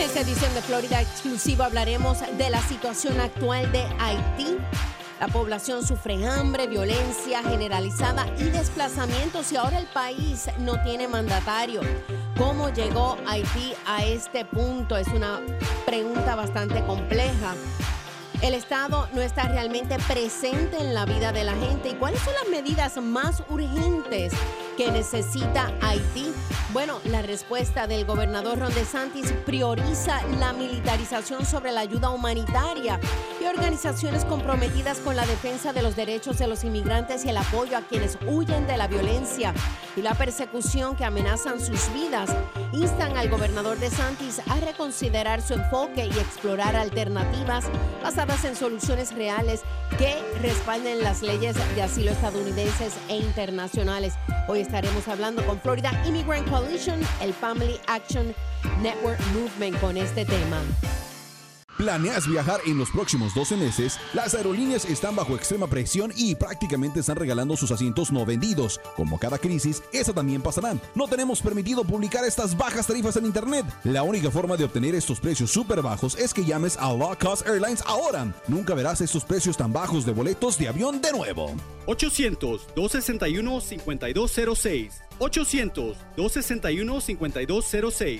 esta edición de Florida Exclusivo hablaremos de la situación actual de Haití. La población sufre hambre, violencia generalizada y desplazamientos y ahora el país no tiene mandatario. ¿Cómo llegó Haití a este punto? Es una pregunta bastante compleja. El Estado no está realmente presente en la vida de la gente. ¿Y cuáles son las medidas más urgentes que necesita Haití? Bueno, la respuesta del gobernador Ron DeSantis prioriza la militarización sobre la ayuda humanitaria y organizaciones comprometidas con la defensa de los derechos de los inmigrantes y el apoyo a quienes huyen de la violencia y la persecución que amenazan sus vidas. Instan al gobernador DeSantis a reconsiderar su enfoque y explorar alternativas basadas en soluciones reales que respalden las leyes de asilo estadounidenses e internacionales. Hoy estaremos hablando con Florida Immigrant Coalition, el Family Action Network Movement, con este tema. ¿Planeas viajar en los próximos 12 meses? Las aerolíneas están bajo extrema presión y prácticamente están regalando sus asientos no vendidos. Como cada crisis, esa también pasará. No tenemos permitido publicar estas bajas tarifas en internet. La única forma de obtener estos precios súper bajos es que llames a Low Cost Airlines ahora. Nunca verás estos precios tan bajos de boletos de avión de nuevo. 800-261-5206. 800-261-5206.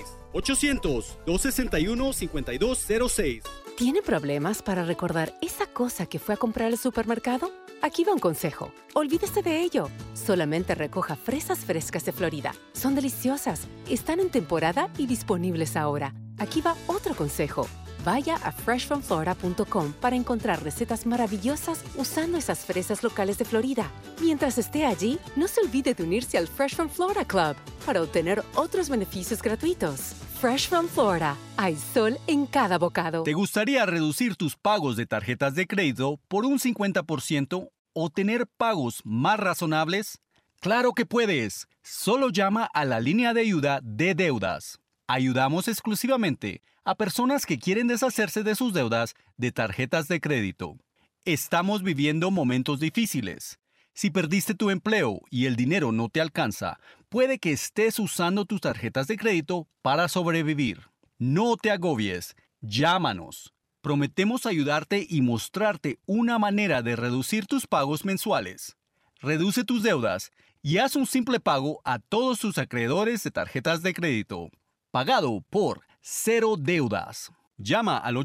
800-261-5206. ¿Tiene problemas para recordar esa cosa que fue a comprar al supermercado? Aquí va un consejo. Olvídese de ello. Solamente recoja fresas frescas de Florida. Son deliciosas, están en temporada y disponibles ahora. Aquí va otro consejo. Vaya a freshfromflorida.com para encontrar recetas maravillosas usando esas fresas locales de Florida. Mientras esté allí, no se olvide de unirse al Fresh from Florida Club para obtener otros beneficios gratuitos. Fresh from Florida. Hay sol en cada bocado. ¿Te gustaría reducir tus pagos de tarjetas de crédito por un 50% o tener pagos más razonables? ¡Claro que puedes! Solo llama a la línea de ayuda de deudas. Ayudamos exclusivamente a personas que quieren deshacerse de sus deudas de tarjetas de crédito. Estamos viviendo momentos difíciles. Si perdiste tu empleo y el dinero no te alcanza, puede que estés usando tus tarjetas de crédito para sobrevivir. No te agobies. Llámanos. Prometemos ayudarte y mostrarte una manera de reducir tus pagos mensuales. Reduce tus deudas y haz un simple pago a todos tus acreedores de tarjetas de crédito. Pagado por cero deudas. Llama al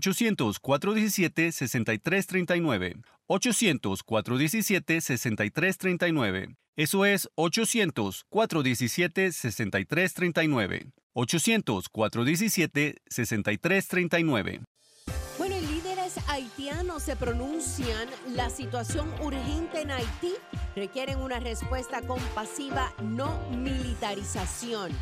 800-417-6339. 800-417-6339. Eso es 800-417-6339. 800-417-6339. Bueno, y líderes haitianos se pronuncian. La situación urgente en Haití requieren una respuesta compasiva, no militarización.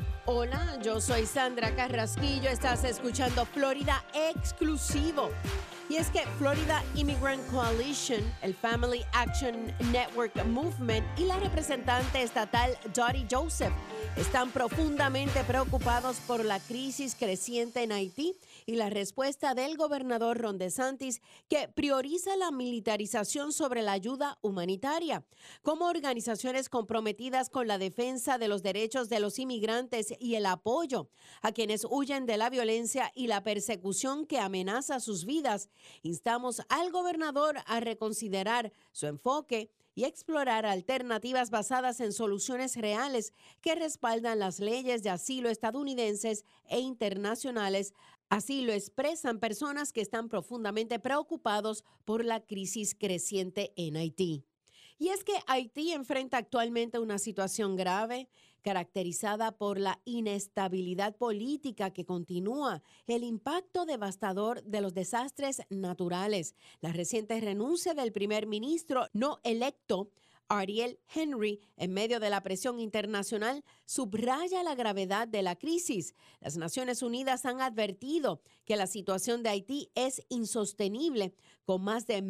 Hola, yo soy Sandra Carrasquillo, estás escuchando Florida Exclusivo. Y es que Florida Immigrant Coalition, el Family Action Network Movement y la representante estatal Dottie Joseph están profundamente preocupados por la crisis creciente en Haití y la respuesta del gobernador Ron DeSantis, que prioriza la militarización sobre la ayuda humanitaria. Como organizaciones comprometidas con la defensa de los derechos de los inmigrantes y el apoyo a quienes huyen de la violencia y la persecución que amenaza sus vidas, instamos al gobernador a reconsiderar su enfoque y explorar alternativas basadas en soluciones reales que respaldan las leyes de asilo estadounidenses e internacionales. Así lo expresan personas que están profundamente preocupados por la crisis creciente en Haití. Y es que Haití enfrenta actualmente una situación grave, caracterizada por la inestabilidad política que continúa, el impacto devastador de los desastres naturales, la reciente renuncia del primer ministro no electo, Ariel Henry, en medio de la presión internacional, subraya la gravedad de la crisis. Las Naciones Unidas han advertido que la situación de Haití es insostenible, con más de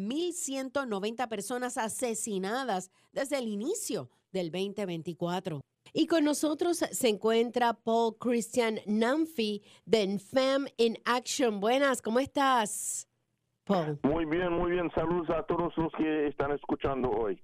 1,190 personas asesinadas desde el inicio del 2024. Y con nosotros se encuentra Paul Christian Namfi de FAM in Action. Buenas, ¿cómo estás, Paul? Muy bien, muy bien. Saludos a todos los que están escuchando hoy.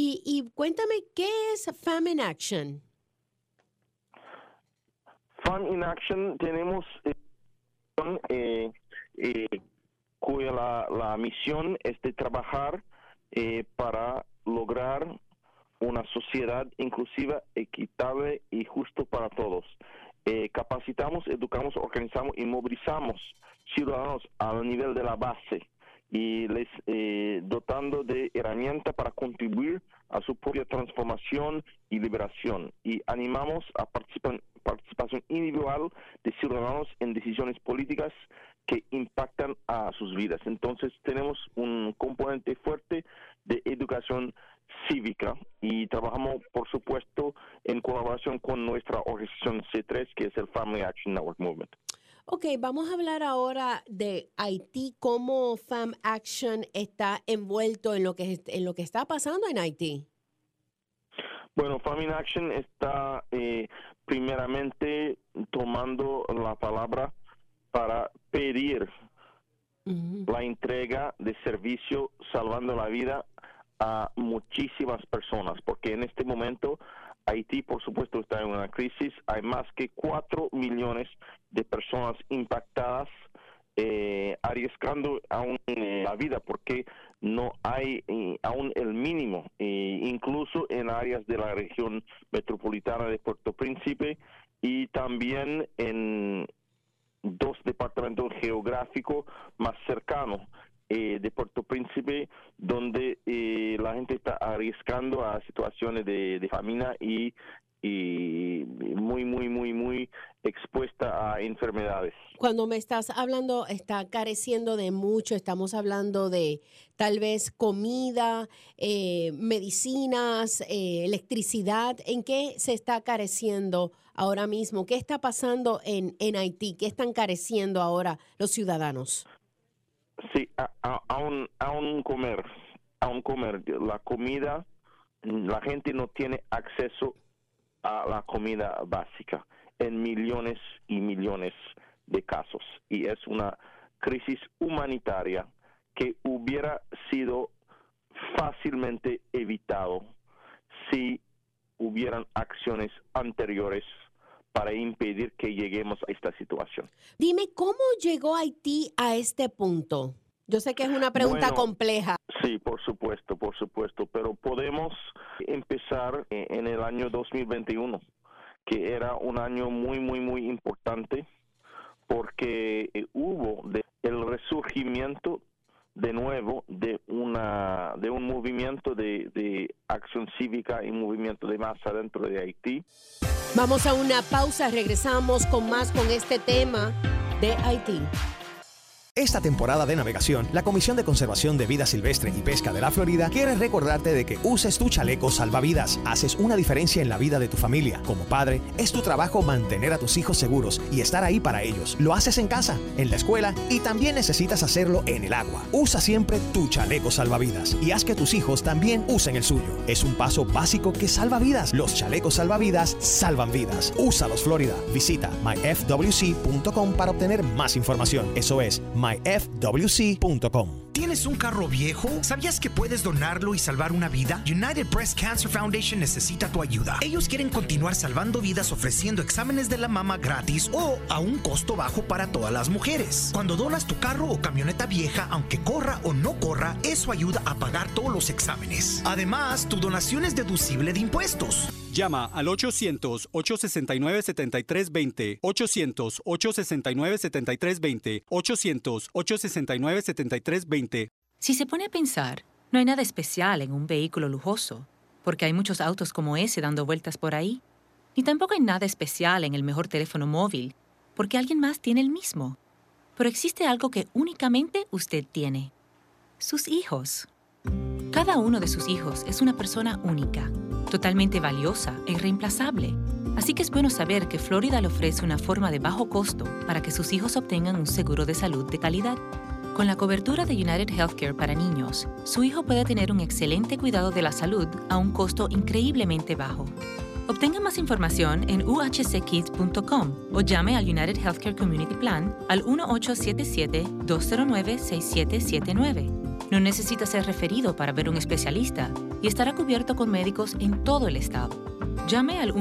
Y cuéntame, ¿qué es FAM in Action? FAM in Action tenemos cuya la misión es de trabajar para lograr una sociedad inclusiva, equitable y justo para todos. Capacitamos, educamos, organizamos y movilizamos ciudadanos al nivel de la base y les dotando de herramientas para contribuir a su propia transformación y liberación. Y animamos a participación individual de ciudadanos en decisiones políticas que impactan a sus vidas. Entonces tenemos un componente fuerte de educación cívica y trabajamos, por supuesto, en colaboración con nuestra organización C3, que es el Family Action Network Movement. Ok, vamos a hablar ahora de Haití, cómo Fam Action está envuelto en lo que está pasando en Haití. Bueno, Family Action está primeramente tomando la palabra para pedir la entrega de servicio salvando la vida a muchísimas personas, porque en este momento Haití, por supuesto, está en una crisis. Hay más que 4 millones de personas impactadas, arriesgando aún la vida, porque no hay aún el mínimo, incluso en áreas de la región metropolitana de Puerto Príncipe y también en 2 departamentos geográficos más cercanos de Puerto Príncipe, donde la gente está arriesgando a situaciones de famina y muy expuesta a enfermedades. Cuando me estás hablando, está careciendo de mucho, estamos hablando de tal vez comida, medicinas, electricidad. ¿En qué se está careciendo ahora mismo? ¿Qué está pasando en Haití? ¿Qué están careciendo ahora los ciudadanos? Sí, aún comer. La comida, la gente no tiene acceso a la comida básica en millones y millones de casos. Y es una crisis humanitaria que hubiera sido fácilmente evitado si hubieran acciones anteriores para impedir que lleguemos a esta situación. Dime, ¿cómo llegó Haití a este punto? Yo sé que es una pregunta compleja. Sí, por supuesto, pero podemos empezar en el año 2021, que era un año muy importante, porque hubo el resurgimiento de nuevo de un movimiento de acción cívica y movimiento de masa dentro de Haití. Vamos a una pausa, regresamos con más con este tema de Haití. Esta temporada de navegación, la Comisión de Conservación de Vida Silvestre y Pesca de la Florida quiere recordarte de que uses tu chaleco salvavidas. Haces una diferencia en la vida de tu familia. Como padre, es tu trabajo mantener a tus hijos seguros y estar ahí para ellos. Lo haces en casa, en la escuela y también necesitas hacerlo en el agua. Usa siempre tu chaleco salvavidas y haz que tus hijos también usen el suyo. Es un paso básico que salva vidas. Los chalecos salvavidas salvan vidas. Úsalos, Florida. Visita myfwc.com para obtener más información. Eso es myfwc.com. ¿Tienes un carro viejo? ¿Sabías que puedes donarlo y salvar una vida? United Breast Cancer Foundation necesita tu ayuda. Ellos quieren continuar salvando vidas ofreciendo exámenes de la mama gratis o a un costo bajo para todas las mujeres. Cuando donas tu carro o camioneta vieja, aunque corra o no corra, eso ayuda a pagar todos los exámenes. Además, tu donación es deducible de impuestos. Llama al 800-869-7320, 800-869-7320, 800-869-7320. Si se pone a pensar, no hay nada especial en un vehículo lujoso, porque hay muchos autos como ese dando vueltas por ahí. Ni tampoco hay nada especial en el mejor teléfono móvil, porque alguien más tiene el mismo. Pero existe algo que únicamente usted tiene: sus hijos. Cada uno de sus hijos es una persona única, totalmente valiosa e irreemplazable. Así que es bueno saber que Florida le ofrece una forma de bajo costo para que sus hijos obtengan un seguro de salud de calidad. Con la cobertura de United Healthcare para niños, su hijo puede tener un excelente cuidado de la salud a un costo increíblemente bajo. Obtenga más información en uhckids.com o llame al United Healthcare Community Plan al 1-877-209-6779. No necesita ser referido para ver un especialista y estará cubierto con médicos en todo el estado. Llame al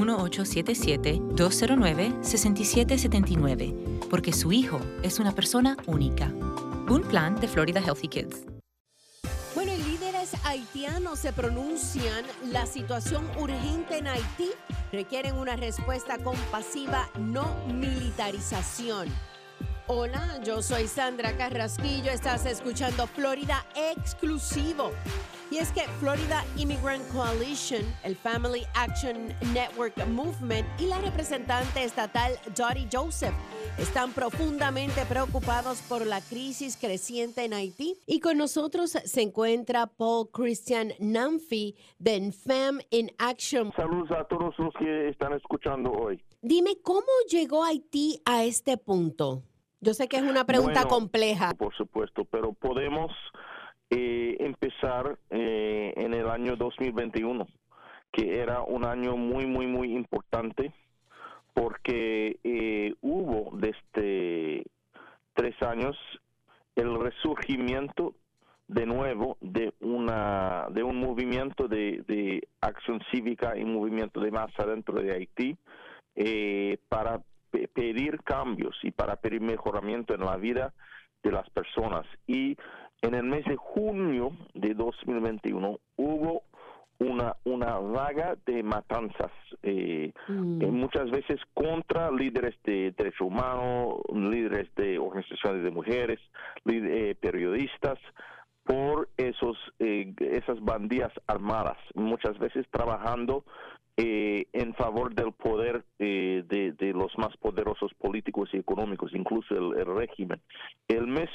1877-209-6779, porque su hijo es una persona única. Un plan de Florida Healthy Kids. Bueno, y líderes haitianos se pronuncian. La situación urgente en Haití requieren una respuesta compasiva, no militarización. Hola, yo soy Sandra Carrasquillo. Estás escuchando Florida Exclusivo. Y es que Florida Immigrant Coalition, el Family Action Network Movement y la representante estatal Dottie Joseph están profundamente preocupados por la crisis creciente en Haití. Y con nosotros se encuentra Paul Christian Namfi de Fam in Action. Saludos a todos los que están escuchando hoy. Dime, ¿cómo llegó Haití a este punto? Yo sé que es una pregunta compleja. Por supuesto, pero podemos empezar en el año 2021, que era un año muy importante porque hubo desde 3 años el resurgimiento de nuevo de un movimiento de acción cívica y movimiento de masa dentro de Haití para pedir cambios y para pedir mejoramiento en la vida de las personas. Y en el mes de junio de 2021 hubo una vaga de matanzas, muchas veces contra líderes de derechos humanos, líderes de organizaciones de mujeres, periodistas, por esas bandidas armadas, muchas veces trabajando en favor del poder de los más poderosos políticos y económicos, incluso el régimen. El mes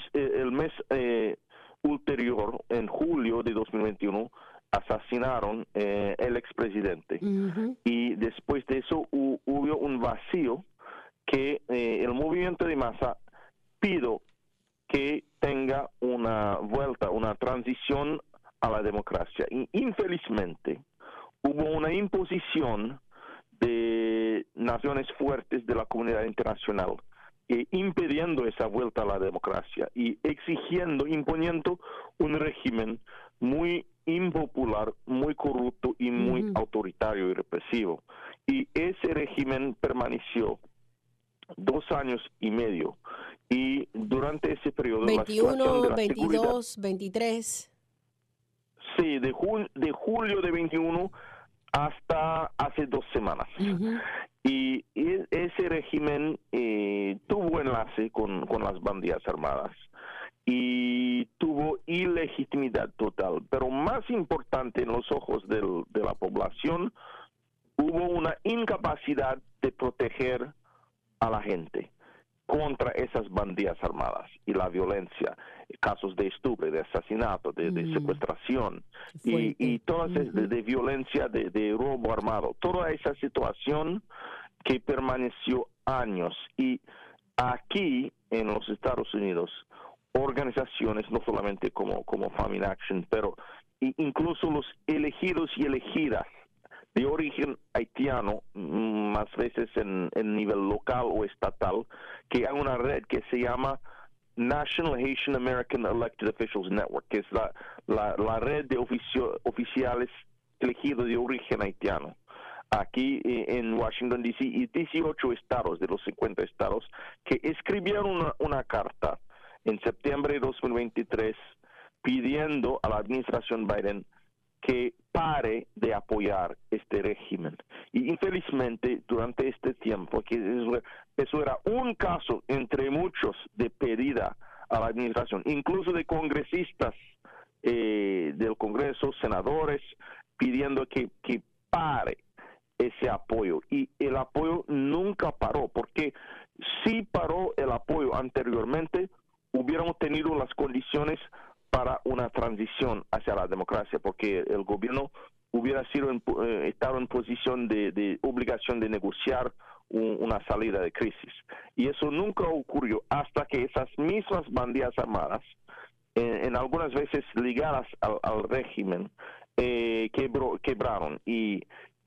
ulterior, en julio de 2021, asesinaron el expresidente. Y después de eso hubo un vacío que el movimiento de masa pidió que tenga una vuelta, una transición a la democracia. Y infelizmente hubo una imposición de naciones fuertes de la comunidad internacional impidiendo esa vuelta a la democracia y imponiendo un régimen muy impopular, muy corrupto y muy autoritario y represivo. Y ese régimen permaneció 2 años y medio. Y durante ese periodo... 21, 22, 23... Sí, de julio de 21 hasta hace 2 semanas. Y ese régimen tuvo enlace con las bandidas armadas y tuvo ilegitimidad total. Pero más importante en los ojos de la población, hubo una incapacidad de proteger a la gente contra esas bandidas armadas y la violencia, casos de estupro, de asesinato, de secuestración y todas de violencia, de robo armado, toda esa situación que permaneció años. Y aquí en los Estados Unidos, organizaciones, no solamente como Family Action, pero incluso los elegidos y elegidas de origen haitiano, más veces en nivel local o estatal, que hay una red que se llama National Haitian American Elected Officials Network, que es la red de oficiales elegidos de origen haitiano. Aquí en Washington, D.C. y 18 estados de los 50 estados que escribieron una carta en septiembre de 2023 pidiendo a la administración Biden que pare de apoyar este régimen. Y infelizmente, durante este tiempo, que eso era un caso entre muchos de pedida a la administración, incluso de congresistas del Congreso, senadores, pidiendo que pare ese apoyo. Y el apoyo nunca paró, porque si paró el apoyo anteriormente, hubiéramos tenido las condiciones para una transición hacia la democracia, porque el gobierno hubiera estado en posición de obligación de negociar una salida de crisis. Y eso nunca ocurrió hasta que esas mismas bandidas armadas, en algunas veces ligadas al régimen, quebraron y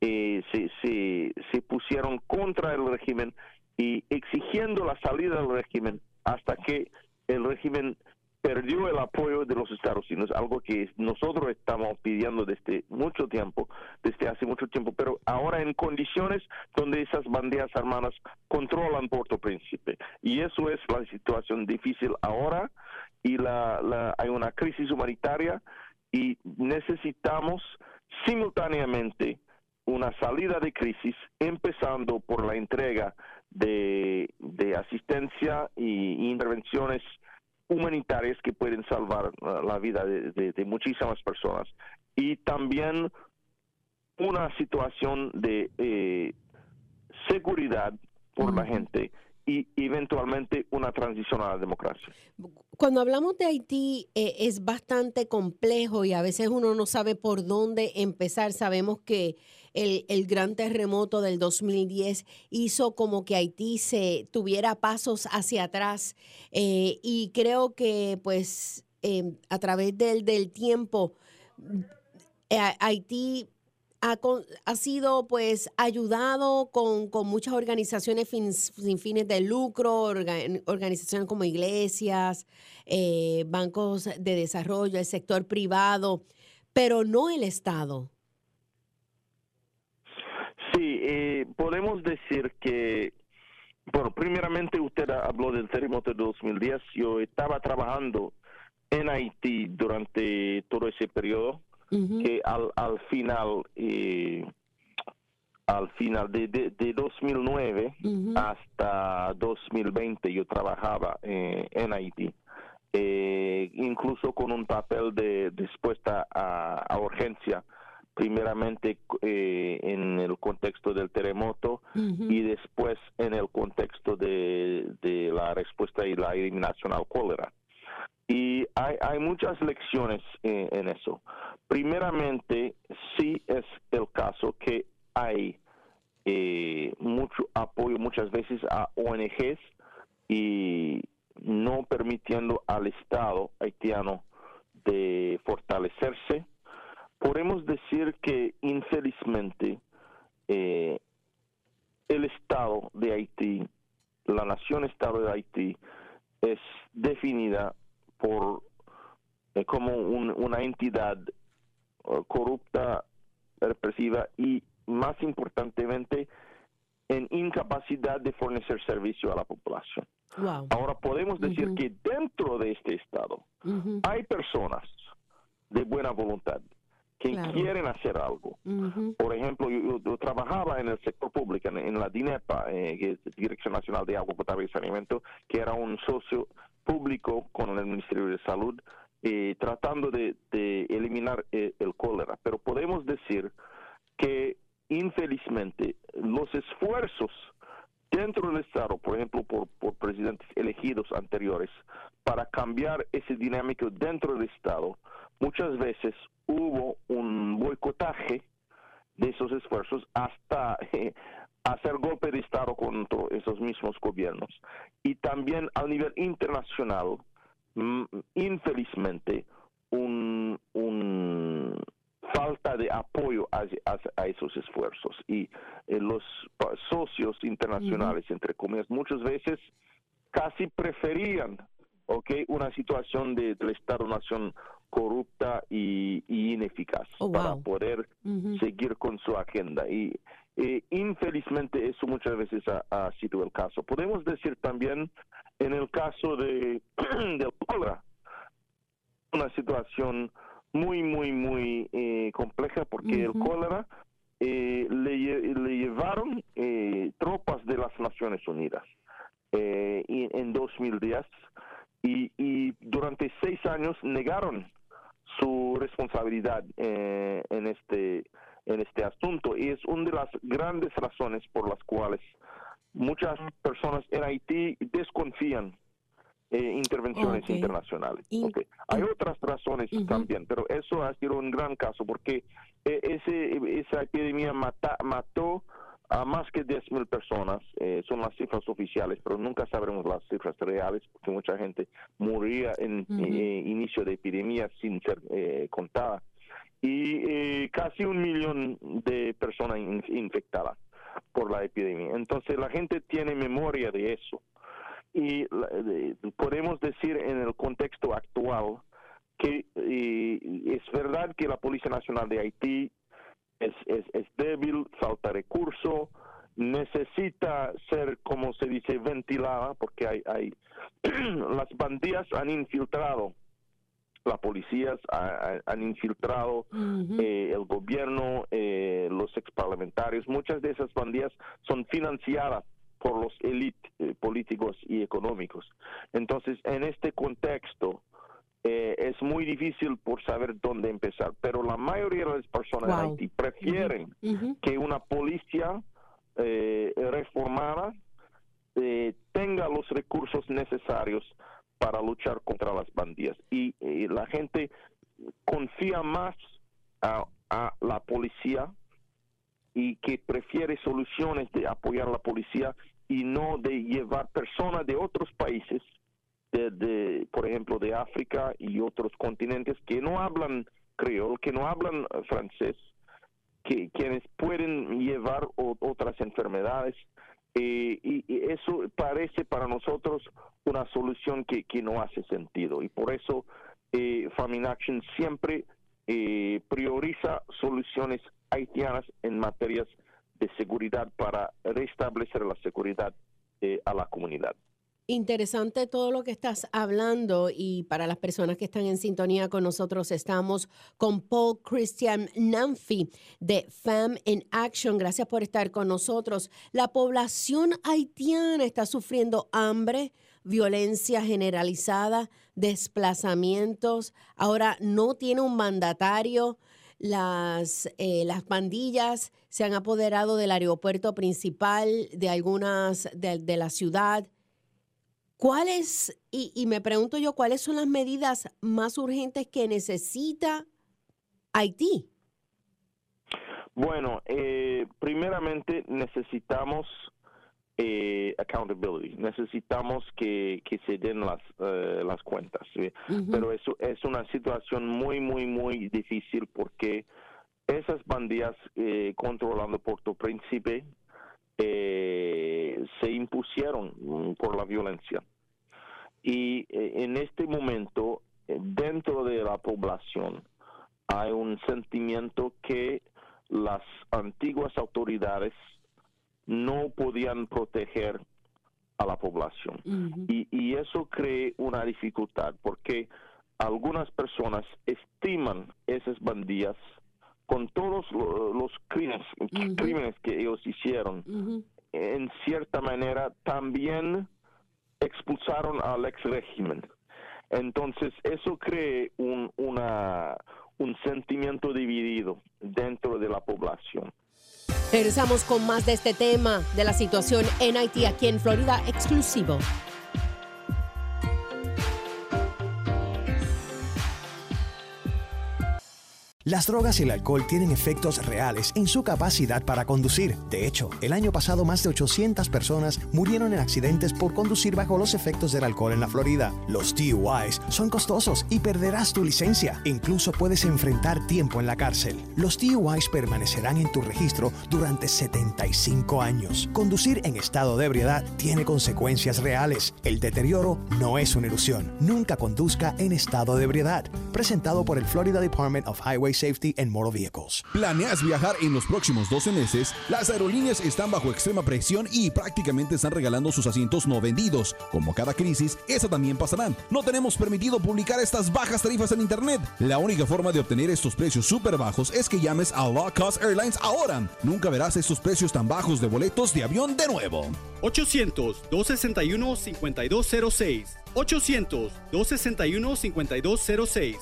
se pusieron contra el régimen y exigiendo la salida del régimen hasta que el régimen perdió el apoyo de los Estados Unidos, algo que nosotros estamos pidiendo desde mucho tiempo, desde hace mucho tiempo, pero ahora en condiciones donde esas banderas armadas controlan Puerto Príncipe. Y eso es la situación difícil ahora, y hay una crisis humanitaria, y necesitamos simultáneamente una salida de crisis, empezando por la entrega de asistencia y intervenciones humanitarias que pueden salvar la vida de muchísimas personas, y también una situación de seguridad por la gente, y eventualmente una transición a la democracia. Cuando hablamos de Haití, es bastante complejo y a veces uno no sabe por dónde empezar. Sabemos que el gran terremoto del 2010 hizo como que Haití se tuviera pasos hacia atrás, y creo que pues a través del tiempo Haití ha sido pues ayudado con muchas organizaciones sin fines de lucro, organizaciones como iglesias, bancos de desarrollo, el sector privado, pero no el Estado. Sí, podemos decir que, bueno, primeramente usted habló del terremoto de 2010. Yo estaba trabajando en Haití durante todo ese periodo, que al final de 2009 hasta 2020 yo trabajaba en Haití, incluso con un papel de respuesta a urgencia, primeramente en el contexto del terremoto y después en el contexto de la respuesta y la eliminación al cólera. Y hay muchas lecciones en eso. Primeramente, sí es el caso que hay mucho apoyo muchas veces a ONGs y no permitiendo al Estado haitiano de fortalecerse. Podemos decir que infelizmente el Estado de Haití, la nación Estado de Haití, es definida como una entidad corrupta, represiva y, más importantemente, en incapacidad de fornecer servicio a la población. Wow. Ahora podemos decir que dentro de este Estado hay personas de buena voluntad que quieren hacer algo. Por ejemplo, yo trabajaba en el sector público, en la DINEPA, que es Dirección Nacional de Agua Potable y Saneamiento, que era un socio público con el Ministerio de Salud, tratando de eliminar el cólera. Pero podemos decir que, infelizmente, los esfuerzos dentro del Estado, por ejemplo, por presidentes elegidos anteriores, para cambiar ese dinámico dentro del Estado, muchas veces hubo un boicotaje de esos esfuerzos hasta hacer golpe de Estado contra esos mismos gobiernos. Y también a nivel internacional, infelizmente, un falta de apoyo a esos esfuerzos. Y los socios internacionales, entre comillas, muchas veces casi preferían una situación del Estado-Nación corrupta y ineficaz para poder seguir con su agenda. Y infelizmente eso muchas veces ha sido el caso. Podemos decir también en el caso del cólera, una situación muy compleja, porque el cólera le llevaron tropas de las Naciones Unidas en 2010 y durante 6 años negaron su responsabilidad en este asunto, y es una de las grandes razones por las cuales muchas personas en Haití desconfían intervenciones internacionales. Hay otras razones también, pero eso ha sido un gran caso, porque esa epidemia mató a más que 10,000 personas. Son las cifras oficiales, pero nunca sabremos las cifras reales, porque mucha gente moría en inicio de epidemia sin ser contada. Y casi 1 millón de personas infectadas por la epidemia. Entonces la gente tiene memoria de eso. podemos decir en el contexto actual que es verdad que la Policía Nacional de Haití es débil, falta recurso, necesita ser, como se dice, ventilada, porque hay las pandillas han infiltrado, la policía han infiltrado el gobierno, los exparlamentarios. Muchas de esas pandillas son financiadas por los élites políticos y económicos. Entonces, en este contexto, es muy difícil por saber dónde empezar, pero la mayoría de las personas de Haití prefieren que una policía reformada tenga los recursos necesarios para luchar contra las pandillas, y la gente confía más a la policía y que prefiere soluciones de apoyar a la policía y no de llevar personas de otros países, por ejemplo, de África y otros continentes que no hablan creol, que no hablan francés, quienes pueden llevar otras enfermedades. Y eso parece para nosotros una solución que no hace sentido. Y por eso Farm Action siempre prioriza soluciones haitianas en materias de seguridad para restablecer la seguridad a la comunidad. Interesante todo lo que estás hablando, y para las personas que están en sintonía con nosotros, estamos con Paul Christian Nanfi de Farm Action. Gracias por estar con nosotros. La población haitiana está sufriendo hambre, violencia generalizada, desplazamientos. Ahora no tiene un mandatario. Las pandillas se han apoderado del aeropuerto principal de algunas de la ciudad. ¿Cuáles, y me pregunto yo, cuáles son las medidas más urgentes que necesita Haití? Bueno, primeramente necesitamos accountability, necesitamos que se den las cuentas, ¿sí? Pero eso es una situación muy, muy, muy difícil, porque esas pandillas controlando Puerto Príncipe se impusieron por la violencia. Y en este momento, dentro de la población, hay un sentimiento que las antiguas autoridades no podían proteger a la población. Y eso crea una dificultad, porque algunas personas estiman esas pandillas con todos los crímenes que ellos hicieron. En cierta manera también expulsaron al ex régimen. Entonces eso crea un sentimiento dividido dentro de la población. Regresamos con más de este tema, de la situación en Haití, aquí en Florida Exclusivo. Las drogas y el alcohol tienen efectos reales en su capacidad para conducir. De hecho, el año pasado más de 800 personas murieron en accidentes por conducir bajo los efectos del alcohol en la Florida. Los DUIs son costosos y perderás tu licencia. Incluso puedes enfrentar tiempo en la cárcel. Los DUIs permanecerán en tu registro durante 75 años. Conducir en estado de ebriedad tiene consecuencias reales. El deterioro no es una ilusión. Nunca conduzca en estado de ebriedad. Presentado por el Florida Department of Highway Safety and Motor Vehicles. ¿Planeas viajar en los próximos 12 meses? Las aerolíneas están bajo extrema presión y prácticamente están regalando sus asientos no vendidos. Como cada crisis, esa también pasará. No tenemos permitido publicar estas bajas tarifas en internet. La única forma de obtener estos precios súper bajos es que llames a Low Cost Airlines ahora. Nunca verás estos precios tan bajos de boletos de avión de nuevo. 800-261-5206. 800-261-5206.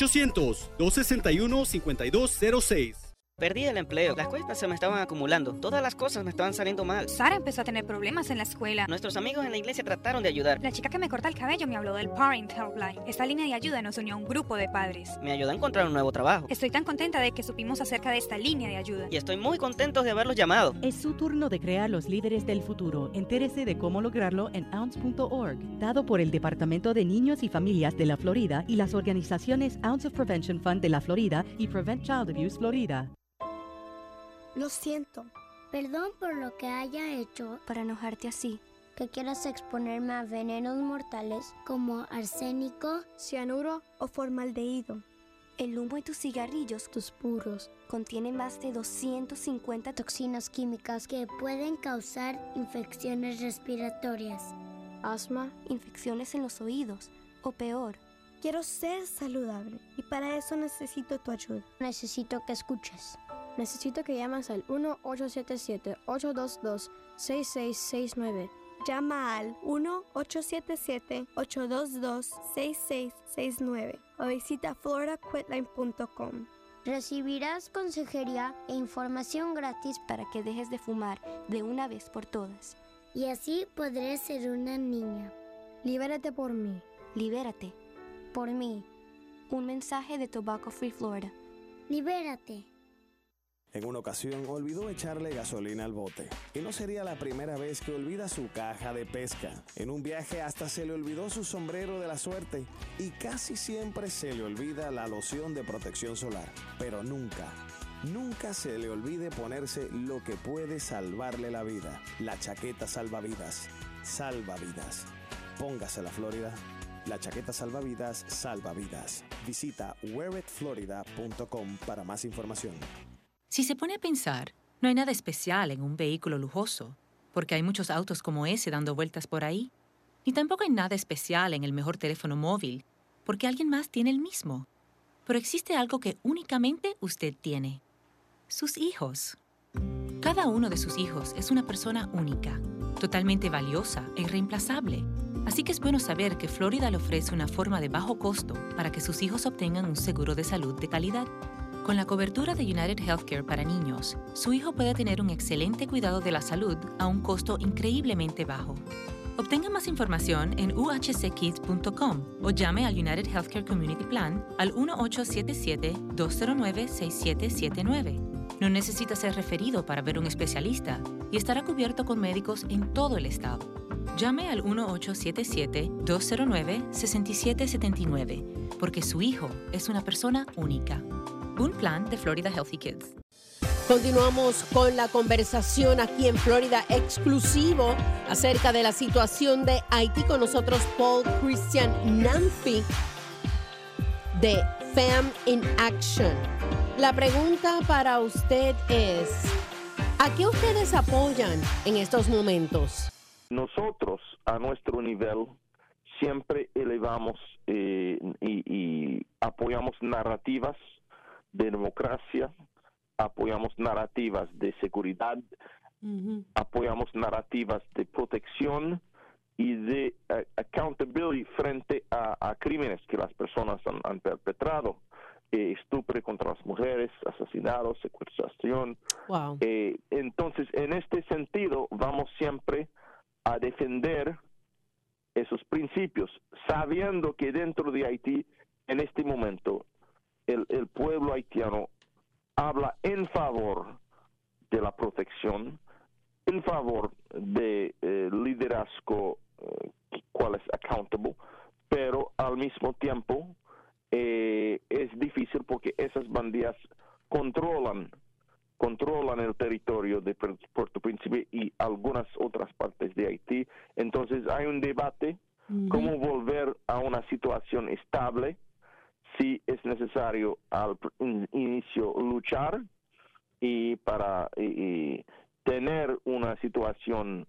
800-261-5206. Perdí el empleo, las cuentas se me estaban acumulando, todas las cosas me estaban saliendo mal. Sara empezó a tener problemas en la escuela. Nuestros amigos en la iglesia trataron de ayudar. La chica que me corta el cabello me habló del Parent Helpline. Esta línea de ayuda nos unió a un grupo de padres. Me ayudó a encontrar un nuevo trabajo. Estoy tan contenta de que supimos acerca de esta línea de ayuda. Y estoy muy contento de haberlos llamado. Es su turno de crear los líderes del futuro. Entérese de cómo lograrlo en ounce.org, dado por el Departamento de Niños y Familias de la Florida y las organizaciones Ounce of Prevention Fund de la Florida y Prevent Child Abuse Florida. Lo siento. Perdón por lo que haya hecho para enojarte así. que quieras exponerme a venenos mortales como arsénico, cianuro o formaldehído. El humo de tus cigarrillos, tus puros, contiene más de 250 toxinas químicas que pueden causar infecciones respiratorias, asma, infecciones en los oídos o peor. Quiero ser saludable y para eso necesito tu ayuda. Necesito que escuches. Necesito que llames al 1-877-822-6669. Llama al 1-877-822-6669 o visita floridaquitline.com. Recibirás consejería e información gratis para que dejes de fumar de una vez por todas. Y así podré ser una niña. Libérate por mí. Libérate por mí. Un mensaje de Tobacco Free Florida. Libérate. En una ocasión olvidó echarle gasolina al bote. Y no sería la primera vez que olvida su caja de pesca. En un viaje hasta se le olvidó su sombrero de la suerte. Y casi siempre se le olvida la loción de protección solar. Pero nunca se le olvide ponerse lo que puede salvarle la vida. La chaqueta salvavidas. Salva vidas. Póngase la Florida. La chaqueta salvavidas salva vidas. Visita wearitflorida.com para más información. Si se pone a pensar, no hay nada especial en un vehículo lujoso, porque hay muchos autos como ese dando vueltas por ahí. Ni tampoco hay nada especial en el mejor teléfono móvil, porque alguien más tiene el mismo. Pero existe algo que únicamente usted tiene: sus hijos. Cada uno de sus hijos es una persona única, totalmente valiosa e irreemplazable. Así que es bueno saber que Florida le ofrece una forma de bajo costo para que sus hijos obtengan un seguro de salud de calidad. Con la cobertura de United Healthcare para niños, su hijo puede tener un excelente cuidado de la salud a un costo increíblemente bajo. Obtenga más información en uhckids.com o llame al United Healthcare Community Plan al 1-877-209-6779. No necesita ser referido para ver un especialista y estará cubierto con médicos en todo el estado. Llame al 1-877-209-6779 porque su hijo es una persona única. Un plan de Florida Healthy Kids. Continuamos con la conversación aquí en Florida exclusivo acerca de la situación de Haití. Con nosotros Paul Christian Nanfi de Fam in Action. La pregunta para usted es, ¿a qué ustedes apoyan en estos momentos? Nosotros, a nuestro nivel, siempre elevamos y apoyamos narrativas de democracia, apoyamos narrativas de seguridad, apoyamos narrativas de protección y de accountability frente a crímenes que las personas han perpetrado. Estupro contra las mujeres, asesinatos, secuestración. Wow. Entonces, en este sentido, vamos siempre a defender esos principios, sabiendo que dentro de Haití, en este momento, el pueblo haitiano habla en favor de la protección, en favor de liderazgo, cual es accountable, pero al mismo tiempo es difícil porque esas bandas controlan el territorio de Puerto Príncipe y algunas otras partes de Haití. Entonces hay un debate cómo volver a una situación estable, si es necesario al inicio luchar y para tener una situación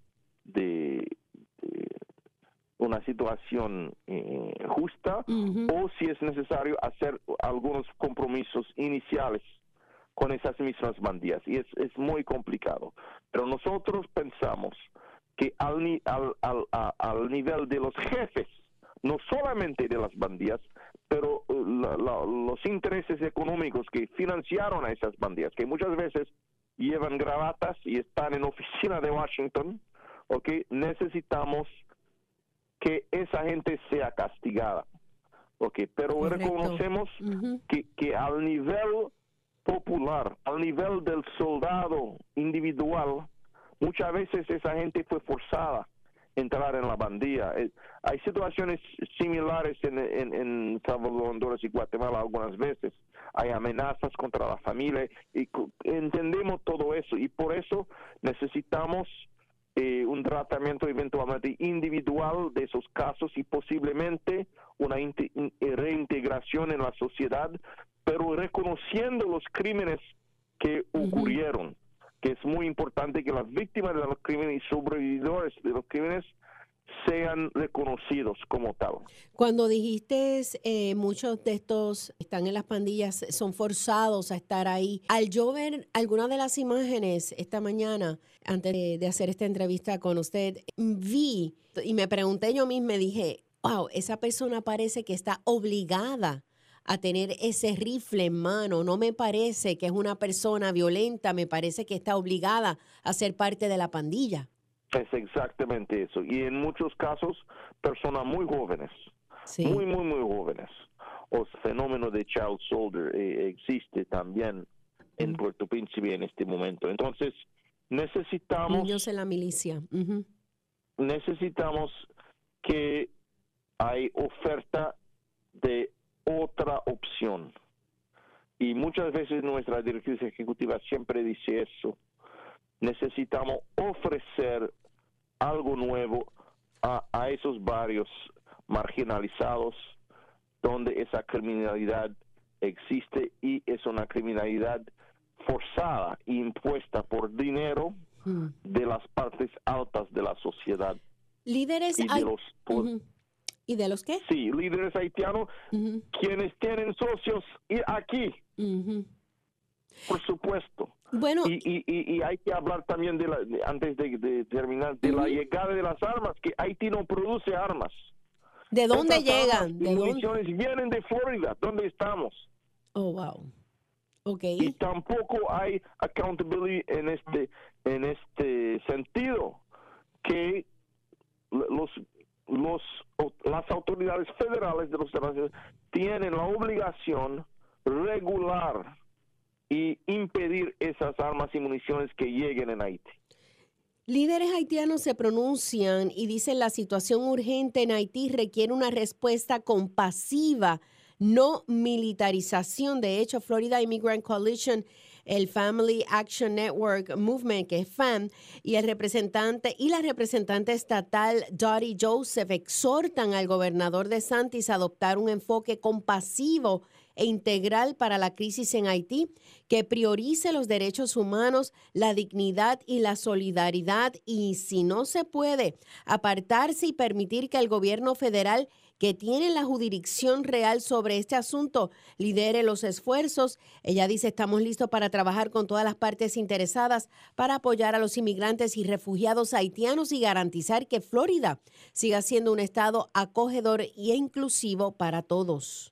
justa, o si es necesario hacer algunos compromisos iniciales con esas mismas bandas, y es muy complicado. Pero nosotros pensamos que al nivel de los jefes, no solamente de las bandas, pero los intereses económicos que financiaron a esas bandas, que muchas veces llevan gravatas y están en oficina de Washington, ¿okay? Necesitamos que esa gente sea castigada, ¿okay? Pero Correcto. Reconocemos que al nivel popular, al nivel del soldado individual, muchas veces esa gente fue forzada entrar en la bandía. Hay situaciones similares en Salvador, Honduras y Guatemala algunas veces. Hay amenazas contra la familia y entendemos todo eso, y por eso necesitamos un tratamiento eventualmente individual de esos casos y posiblemente una reintegración en la sociedad, pero reconociendo los crímenes que ocurrieron, que es muy importante que las víctimas de los crímenes y sobrevividores de los crímenes sean reconocidos como tal. Cuando dijiste muchos de estos están en las pandillas, son forzados a estar ahí. Al yo ver algunas de las imágenes esta mañana, antes de hacer esta entrevista con usted, vi y me pregunté yo misma, dije, wow, esa persona parece que está obligada a tener ese rifle en mano. No me parece que es una persona violenta, me parece que está obligada a ser parte de la pandilla. Es exactamente eso. Y en muchos casos, personas muy jóvenes, muy jóvenes. El fenómeno de child soldier existe también en Puerto Príncipe en este momento. Entonces, necesitamos... Niños en la milicia. Necesitamos que hay oferta de otra opción. Y muchas veces nuestra directriz ejecutiva siempre dice eso. Necesitamos ofrecer algo nuevo a esos barrios marginalizados donde esa criminalidad existe y es una criminalidad forzada, impuesta por dinero de las partes altas de la sociedad. Líderes y de los ¿Y de los qué? Sí, líderes haitianos, quienes tienen socios aquí. Por supuesto. Bueno, y hay que hablar también antes de terminar de la llegada de las armas, que Haití no produce armas. ¿De dónde Estas llegan? armas y municiones vienen de Florida, donde estamos. Oh, wow. Okay. Y tampoco hay accountability en este sentido, que las autoridades federales de los Estados Unidos tienen la obligación regular y impedir esas armas y municiones que lleguen en Haití. Líderes haitianos se pronuncian y dicen la situación urgente en Haití requiere una respuesta compasiva, no militarización. De hecho, Florida Immigrant Coalition, el Family Action Network Movement, que es FAM, y la representante estatal Dottie Joseph exhortan al gobernador DeSantis a adoptar un enfoque compasivo e integral para la crisis en Haití, que priorice los derechos humanos, la dignidad y la solidaridad, y si no se puede, apartarse y permitir que el gobierno federal, que tiene la jurisdicción real sobre este asunto, lidere los esfuerzos. Ella dice, estamos listos para trabajar con todas las partes interesadas para apoyar a los inmigrantes y refugiados haitianos y garantizar que Florida siga siendo un estado acogedor e inclusivo para todos.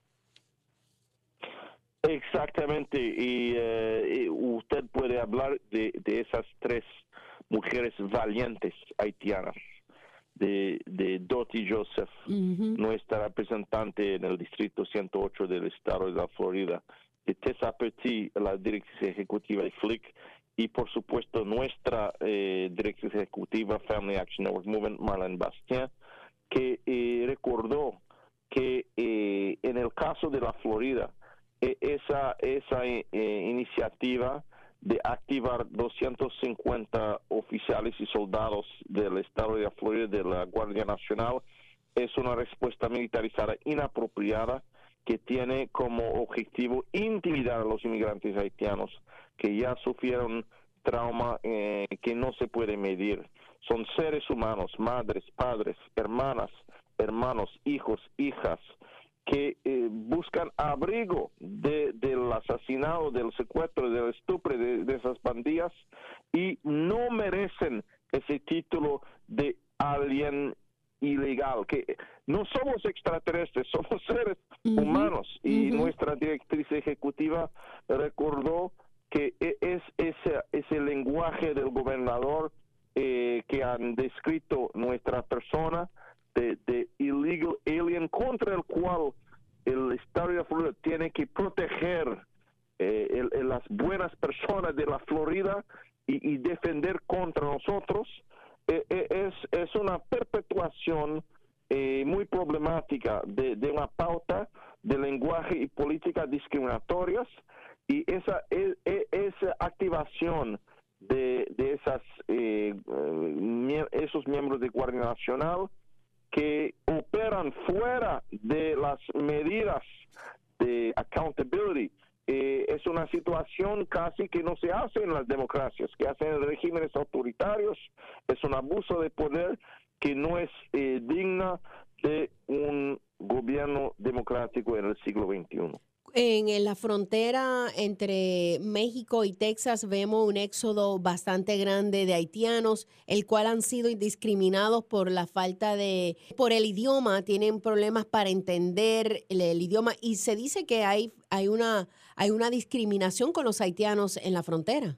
Exactamente, y usted puede hablar de esas tres mujeres valientes haitianas, de Dottie Joseph, nuestra representante en el Distrito 108 del Estado de la Florida, de Tessa Petit, la directriz ejecutiva de FLIC, y por supuesto nuestra directriz ejecutiva Family Action Network Movement, Marlene Bastien, que recordó que en el caso de la Florida, esa iniciativa de activar 250 oficiales y soldados del estado de la Florida de la Guardia Nacional es una respuesta militarizada inapropiada que tiene como objetivo intimidar a los inmigrantes haitianos que ya sufrieron trauma que no se puede medir. Son seres humanos, madres, padres, hermanas, hermanos, hijos, hijas, que buscan abrigo del asesinato, del secuestro, del estupro de esas pandillas y no merecen ese título de alien ilegal, que no somos extraterrestres, somos seres humanos y nuestra directriz ejecutiva recordó que es ese lenguaje del gobernador que han descrito nuestra persona de illegal alien, contra el cual el estado de la Florida tiene que proteger las buenas personas de la Florida y defender contra nosotros. Es una perpetuación muy problemática de una pauta de lenguaje y políticas discriminatorias, y esa activación de esos miembros de Guardia Nacional que operan fuera de las medidas de accountability. Es una situación casi que no se hace en las democracias, que hacen en regímenes autoritarios. Es un abuso de poder que no es digna de un gobierno democrático en el siglo XXI. En la frontera entre México y Texas vemos un éxodo bastante grande de haitianos, el cual han sido discriminados por la por el idioma, tienen problemas para entender el idioma y se dice que hay una discriminación con los haitianos en la frontera.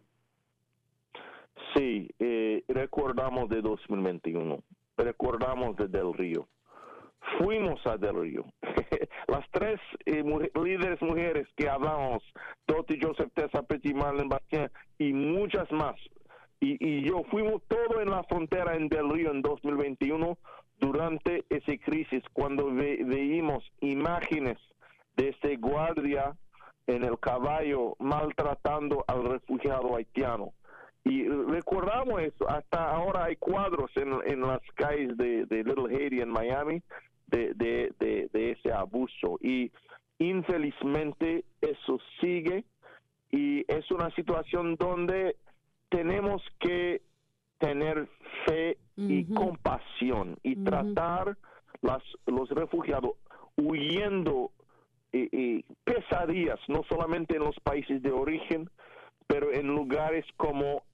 Sí, recordamos de 2021, recordamos de Del Río. Fuimos a Del Río. Las tres líderes mujeres que hablamos, Dottie Joseph Tessa Petit, Marlene Bastien y muchas más. Y yo fuimos todo en la frontera en Del Río en 2021 durante esa crisis, cuando veíamos imágenes de este guardia en el caballo maltratando al refugiado haitiano. Y recordamos eso, hasta ahora hay cuadros en las calles de Little Haiti en Miami de ese abuso. Y infelizmente eso sigue y es una situación donde tenemos que tener fe y compasión y tratar los refugiados huyendo pesadillas, no solamente en los países de origen, pero en lugares como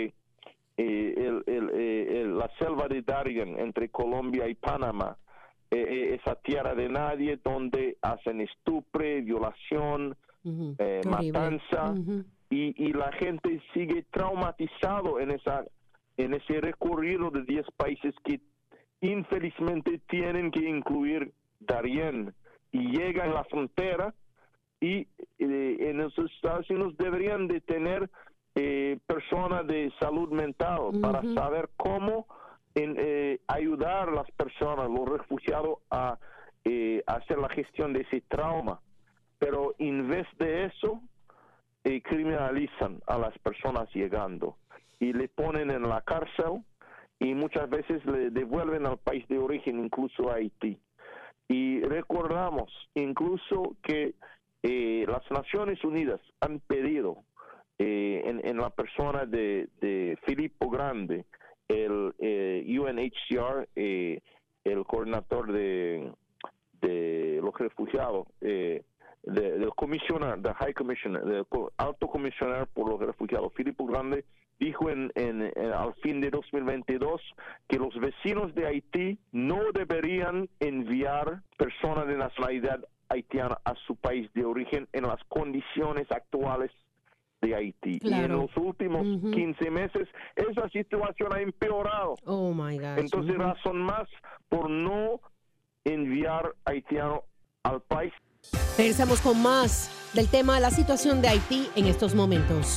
la selva de Darien entre Colombia y Panamá, esa tierra de nadie donde hacen estupre, violación, matanza, y la gente sigue traumatizado en ese recorrido de 10 países que infelizmente tienen que incluir Darien, y llegan a la frontera y en los Estados Unidos deberían de tener personas de salud mental para saber cómo ayudar a las personas, los refugiados, a hacer la gestión de ese trauma. Pero en vez de eso, criminalizan a las personas llegando y le ponen en la cárcel y muchas veces le devuelven al país de origen, incluso a Haití. Y recordamos incluso que las Naciones Unidas han pedido en la persona de Filippo Grandi, el UNHCR, el coordinador de los refugiados, del comisionado, del High Commissioner, del alto comisionado por los refugiados, Filippo Grandi, dijo al fin de 2022 que los vecinos de Haití no deberían enviar personas de nacionalidad haitiana a su país de origen en las condiciones actuales de Haití. Claro. Y en los últimos 15 meses esa situación ha empeorado. Oh my gosh. Entonces, razón más por no enviar haitianos al país. Regresamos con más del tema de la situación de Haití en estos momentos.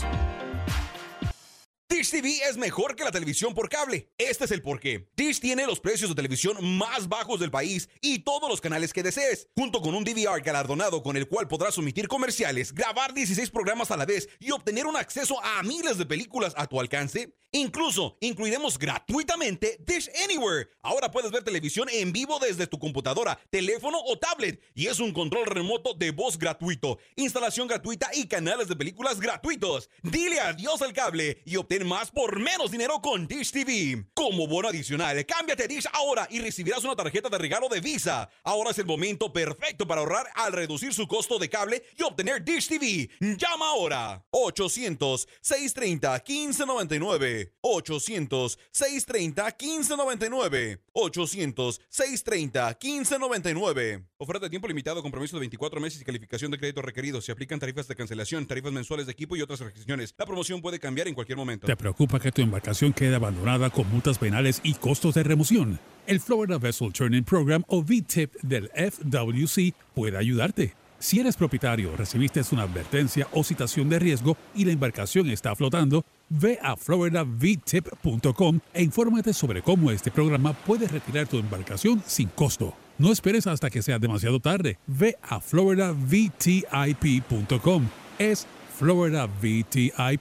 Dish TV es mejor que la televisión por cable. Este es el porqué. Dish tiene los precios de televisión más bajos del país y todos los canales que desees, junto con un DVR galardonado con el cual podrás omitir comerciales, grabar 16 programas a la vez y obtener un acceso a miles de películas a tu alcance. Incluso incluiremos gratuitamente Dish Anywhere. Ahora puedes ver televisión en vivo desde tu computadora, teléfono o tablet y es un control remoto de voz gratuito, instalación gratuita y canales de películas gratuitos. Dile adiós al cable y obtén más por menos dinero con Dish TV. Como bono adicional, cámbiate a Dish ahora y recibirás una tarjeta de regalo de Visa. Ahora es el momento perfecto para ahorrar al reducir su costo de cable y obtener Dish TV. Llama ahora. 800-630-1599. 800-630-1599. 800-630-1599. Oferta de tiempo limitado, compromiso de 24 meses y calificación de crédito requerido. Se aplican tarifas de cancelación, tarifas mensuales de equipo y otras restricciones. La promoción puede cambiar en cualquier momento. ¿Te preocupa que tu embarcación quede abandonada con multas penales y costos de remoción? El Florida Vessel Turning Program o VTIP del FWC puede ayudarte. Si eres propietario, recibiste una advertencia o citación de riesgo y la embarcación está flotando, ve a floridavtip.com e infórmate sobre cómo este programa puede retirar tu embarcación sin costo. No esperes hasta que sea demasiado tarde. Ve a floridavtip.com. Es floridavtip.com.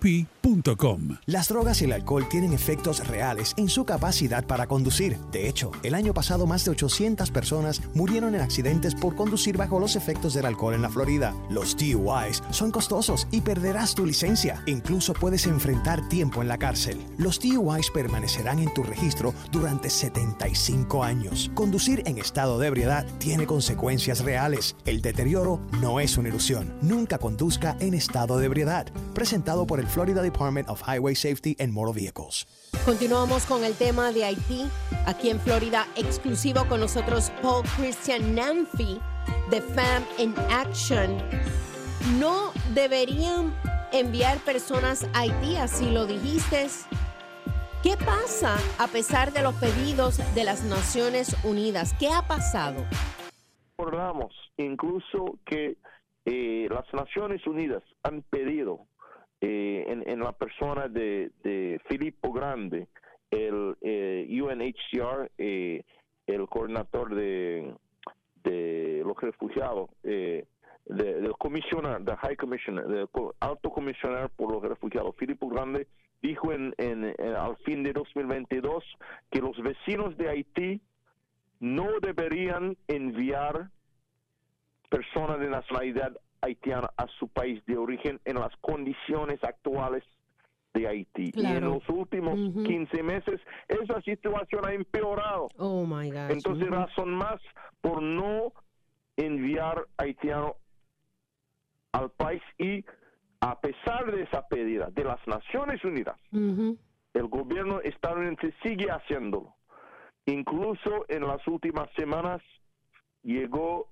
Las drogas y el alcohol tienen efectos reales en su capacidad para conducir. De hecho, el año pasado más de 800 personas murieron en accidentes por conducir bajo los efectos del alcohol en la Florida. Los DUIs son costosos y perderás tu licencia. Incluso puedes enfrentar tiempo en la cárcel. Los DUIs permanecerán en tu registro durante 75 años. Conducir en estado de ebriedad tiene consecuencias reales. El deterioro no es una ilusión. Nunca conduzca en estado de ebriedad. Presentado por el Florida Department of Highway Safety and Motor Vehicles. Continuamos con el tema de Haití. Aquí en Florida, exclusivo con nosotros Paul Christian Namfi de Fam in Action. No deberían enviar personas a Haití, así lo dijiste. ¿Qué pasa a pesar de los pedidos de las Naciones Unidas? ¿Qué ha pasado? Recordamos incluso que las Naciones Unidas han pedido en la persona de Filippo Grandi, el UNHCR, el coordinador de los refugiados, del comisionado, del High Commissioner, del alto comisionado por los refugiados, Filippo Grandi, dijo al fin de 2022 que los vecinos de Haití no deberían enviar personas de nacionalidad haitiana a su país de origen en las condiciones actuales de Haití. Claro. Y en los últimos 15 meses esa situación ha empeorado. Oh my gosh. Entonces, razón más por no enviar haitianos al país, y a pesar de esa pedida de las Naciones Unidas, el gobierno estadounidense sigue haciéndolo. Incluso en las últimas semanas llegó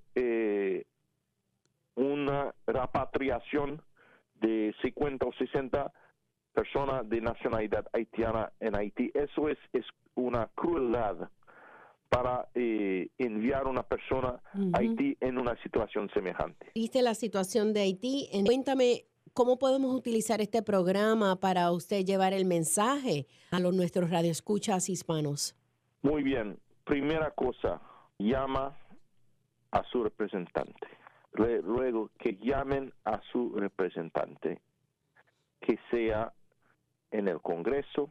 una repatriación de 50 o 60 personas de nacionalidad haitiana en Haití. Eso es una crueldad para enviar una persona a Haití en una situación semejante. ¿Viste la situación de Haití? Cuéntame, ¿cómo podemos utilizar este programa para usted llevar el mensaje a nuestros radioescuchas hispanos? Muy bien. Primera cosa, llama a su representante. Luego que llamen a su representante, que sea en el Congreso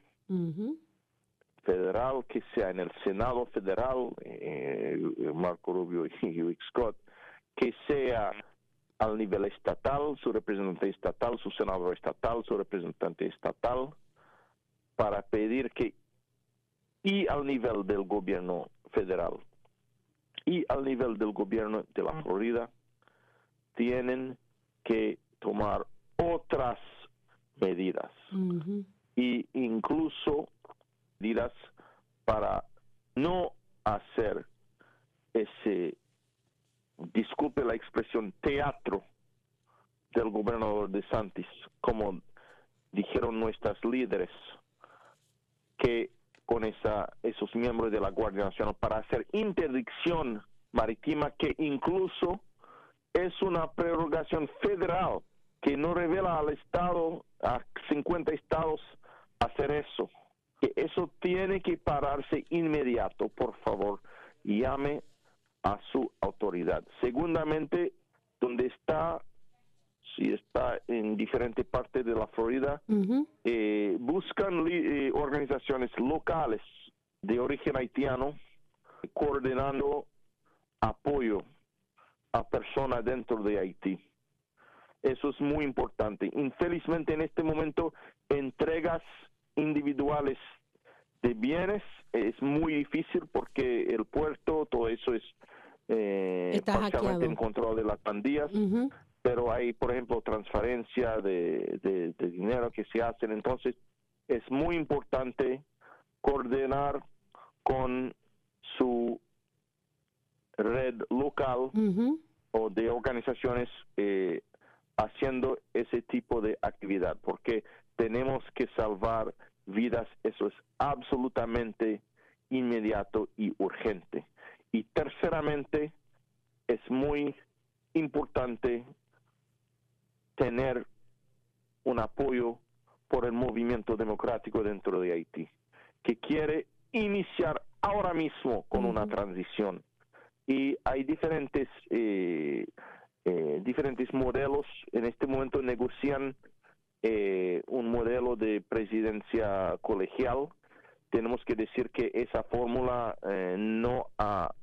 federal, que sea en el Senado federal, Marco Rubio y Rick Scott, que sea al nivel estatal, su representante estatal, su senador estatal, su representante estatal, para pedir que, y al nivel del gobierno federal y al nivel del gobierno de la Florida, tienen que tomar otras medidas, y incluso medidas para no hacer ese, disculpe la expresión, teatro del gobernador DeSantis, como dijeron nuestras líderes, que con esos miembros de la Guardia Nacional, para hacer interdicción marítima, que incluso es una prerrogación federal, que no revela al Estado, a 50 estados, hacer eso. Que eso tiene que pararse inmediato. Por favor, llame a su autoridad. Segundamente, donde está, si está en diferentes partes de la Florida, buscan organizaciones locales de origen haitiano coordinando apoyo a personas dentro de Haití. Eso es muy importante. Infelizmente, en este momento, entregas individuales de bienes es muy difícil porque el puerto, todo eso es parcialmente en control de las pandillas, pero hay, por ejemplo, transferencia de dinero que se hacen. Entonces, es muy importante coordinar con su red local o de organizaciones haciendo ese tipo de actividad, porque tenemos que salvar vidas. Eso es absolutamente inmediato y urgente. Y terceramente, es muy importante tener un apoyo por el movimiento democrático dentro de Haití, que quiere iniciar ahora mismo con una transición. Y hay diferentes modelos. En este momento negocian un modelo presidencia colegial, tenemos que decir que esa fórmula no ha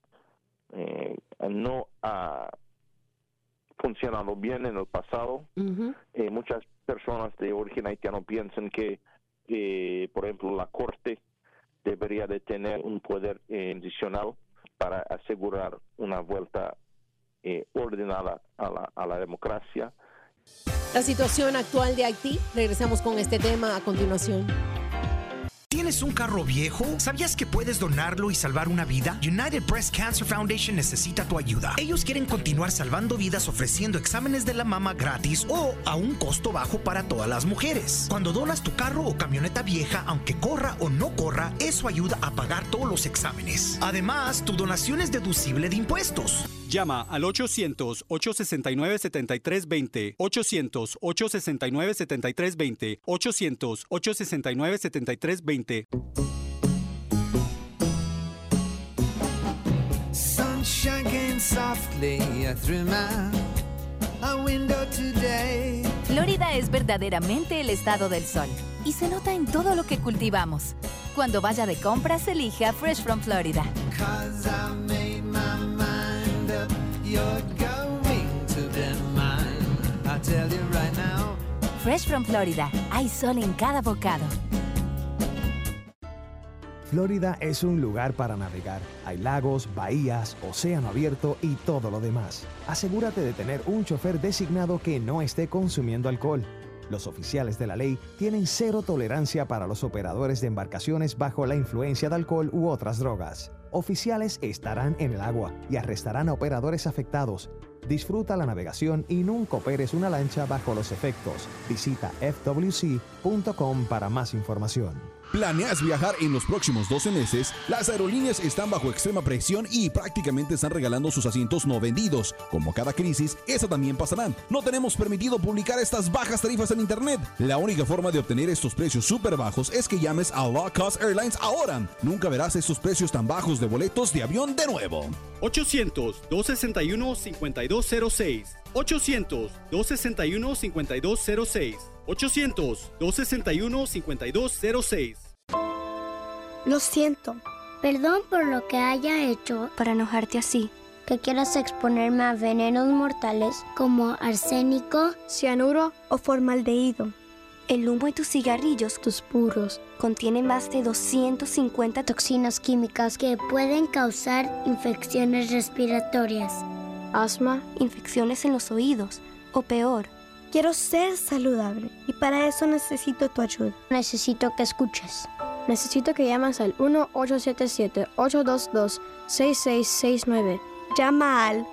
funcionado bien en el pasado. Muchas personas de origen haitiano piensan que, por ejemplo, la Corte debería de tener un poder adicional para asegurar una vuelta ordenada a la democracia. La situación actual de Haití, regresamos con este tema a continuación. ¿Tienes un carro viejo? ¿Sabías que puedes donarlo y salvar una vida? United Breast Cancer Foundation necesita tu ayuda. Ellos quieren continuar salvando vidas ofreciendo exámenes de la mama gratis o a un costo bajo para todas las mujeres. Cuando donas tu carro o camioneta vieja, aunque corra o no corra, eso ayuda a pagar todos los exámenes. Además, tu donación es deducible de impuestos. Llama al 800-869-7320, 800-869-7320, 800-869-7320. Sunshine came softly through my window today. Florida es verdaderamente el estado del sol y se nota en todo lo que cultivamos. Cuando vaya de compras, elija Fresh from Florida. 'Cause I made my mind up, you're going to be mine. I tell you right now. Fresh from Florida, hay sol en cada bocado. Florida es un lugar para navegar. Hay lagos, bahías, océano abierto y todo lo demás. Asegúrate de tener un chofer designado que no esté consumiendo alcohol. Los oficiales de la ley tienen cero tolerancia para los operadores de embarcaciones bajo la influencia de alcohol u otras drogas. Oficiales estarán en el agua y arrestarán a operadores afectados. Disfruta la navegación y nunca operes una lancha bajo los efectos. Visita fwc.com para más información. ¿Planeas viajar en los próximos 12 meses? Las aerolíneas están bajo extrema presión y prácticamente están regalando sus asientos no vendidos. Como cada crisis, esa también pasará. No tenemos permitido publicar estas bajas tarifas en internet. La única forma de obtener estos precios súper bajos es que llames a Low Cost Airlines ahora. Nunca verás estos precios tan bajos de boletos de avión de nuevo. 800-261-5206. 800-261-5206. 800-261-5206. Lo siento. Perdón por lo que haya hecho para enojarte así. Que quieras exponerme a venenos mortales como arsénico, cianuro o formaldehído. El humo de tus cigarrillos, tus puros, contienen más de 250 toxinas químicas que pueden causar infecciones respiratorias, asma, infecciones en los oídos o peor. Quiero ser saludable y para eso necesito tu ayuda. Necesito que escuches. Necesito que llames al 1-877-822-6669. Llama al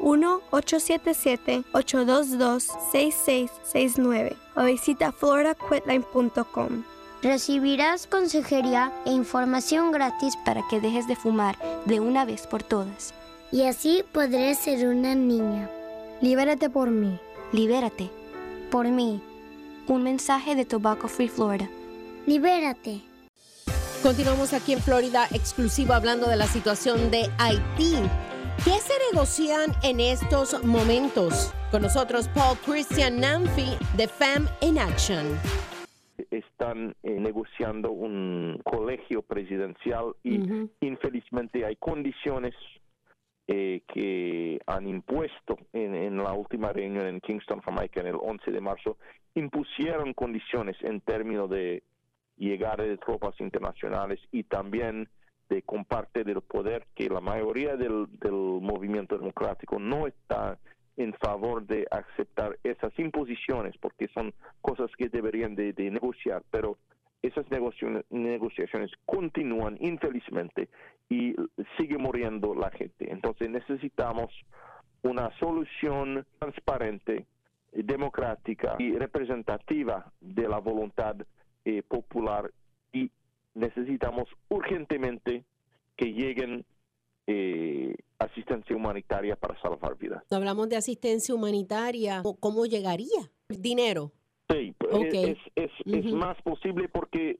1-877-822-6669 o visita floridaquitline.com. Recibirás consejería e información gratis para que dejes de fumar de una vez por todas. Y así podré ser una niña. Libérate por mí. Libérate. Por mí. Un mensaje de Tobacco Free Florida. Libérate. Continuamos aquí en Florida, exclusivo hablando de la situación de Haití. ¿Qué se negocian en estos momentos? Con nosotros Paul Christian Namfi de FAM in Action. Están negociando un colegio presidencial y infelizmente hay condiciones que han impuesto en la última reunión en Kingston, Jamaica, en el 11 de marzo, impusieron condiciones en términos de llegada de tropas internacionales y también de comparte del poder, que la mayoría del movimiento democrático no está en favor de aceptar esas imposiciones, porque son cosas que deberían de negociar, pero esas negociaciones continúan infelizmente y sigue muriendo la gente. Entonces necesitamos una solución transparente, democrática y representativa de la voluntad popular, y necesitamos urgentemente que lleguen asistencia humanitaria para salvar vidas. Hablamos de asistencia humanitaria. ¿Cómo llegaría? ¿Dinero? Sí, okay. es más posible porque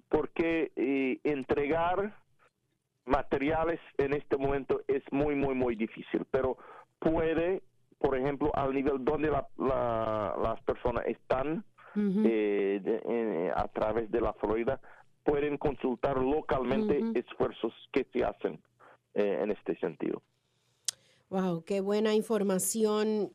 entregar materiales en este momento es muy difícil, pero puede, por ejemplo, al nivel donde las personas están, a través de la Florida, pueden consultar localmente esfuerzos que se hacen en este sentido. Wow, qué buena información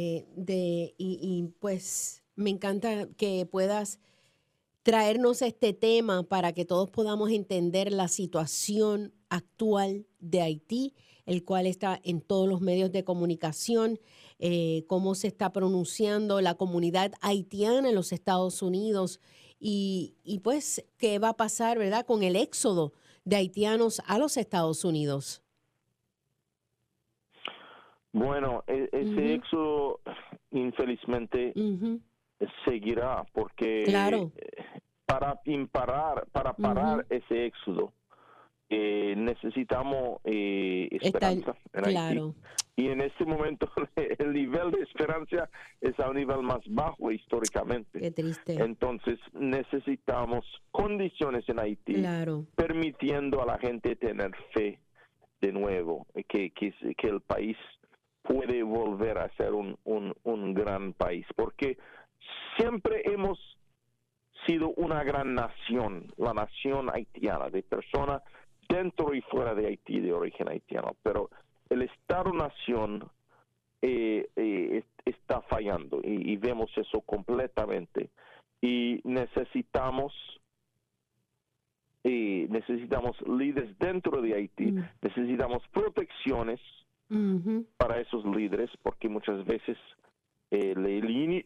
y pues me encanta que puedas traernos este tema para que todos podamos entender la situación actual de Haití, el cual está en todos los medios de comunicación, cómo se está pronunciando la comunidad haitiana en los Estados Unidos y pues qué va a pasar, ¿verdad?, con el éxodo de haitianos a los Estados Unidos. Bueno, ese éxodo infelizmente seguirá porque para parar ese éxodo necesitamos esperanza en Haití. Y en este momento el nivel de esperanza es al nivel más bajo históricamente. Qué triste. Entonces necesitamos condiciones en Haití permitiendo a la gente tener fe de nuevo, que el país puede volver a ser un gran país, porque siempre hemos sido una gran nación, la nación haitiana, de personas dentro y fuera de Haití de origen haitiano, pero el Estado-nación está fallando y vemos eso completamente y necesitamos líderes dentro de Haití, necesitamos protecciones para esos líderes, porque muchas veces le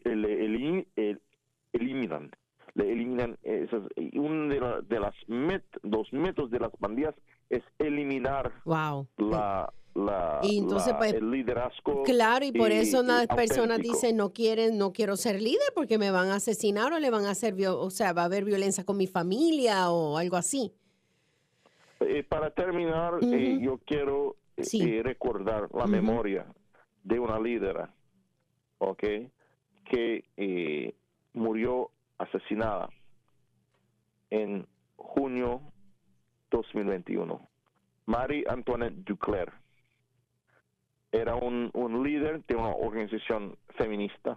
eliminan esas. Uno de los métodos de las pandillas es eliminar y entonces, el liderazgo. Claro, y por eso las personas dicen no quiero ser líder porque me van a asesinar o le van a hacer, va a haber violencia con mi familia o algo así. Para terminar, yo quiero recordar la memoria de una lídera, que murió asesinada en junio 2021. Marie Antoinette Duclair era un líder de una organización feminista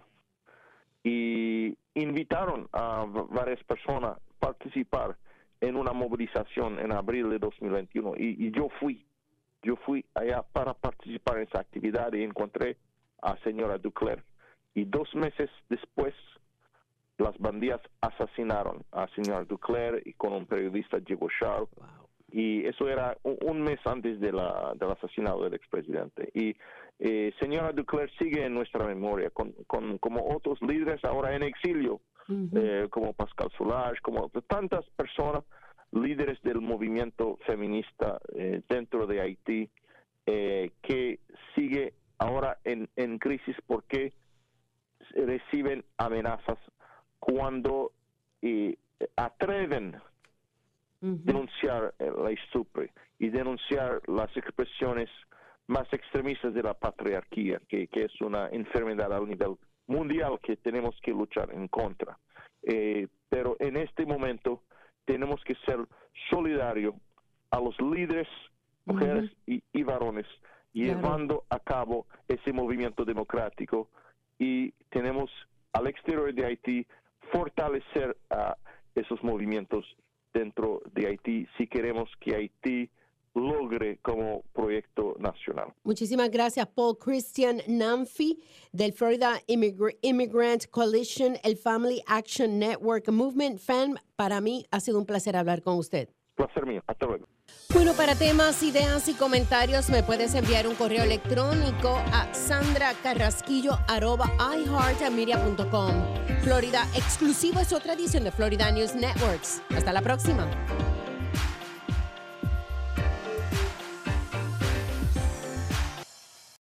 y invitaron a varias personas a participar en una movilización en abril de 2021 y yo fui allá para participar en esa actividad y encontré a señora Duclair. Y 2 meses después, las bandillas asesinaron a señora Duclair y con un periodista, Diego Charles. Y eso era un mes antes del asesinato del expresidente. Y señora Duclair sigue en nuestra memoria, como otros líderes ahora en exilio, como Pascal Soulage, como tantas personas, líderes del movimiento feminista dentro de Haití, que sigue ahora en crisis porque reciben amenazas cuando atreven denunciar la estupre y denunciar las expresiones más extremistas de la patriarquía, que es una enfermedad a nivel mundial que tenemos que luchar en contra. Pero en este momento tenemos que ser solidarios a los líderes, mujeres y varones, llevando a cabo ese movimiento democrático, y tenemos al exterior de Haití fortalecer a esos movimientos dentro de Haití si queremos que Haití logre como proyecto nacional. Muchísimas gracias, Paul Christian Namfi, del Florida Immigrant Coalition, el Family Action Network Movement. FAM, para mí ha sido un placer hablar con usted. Placer mío. Hasta luego. Bueno, para temas, ideas y comentarios me puedes enviar un correo electrónico a sandracarrasquillo@iheartmedia.com. Florida Exclusivo es otra edición de Florida News Networks. Hasta la próxima.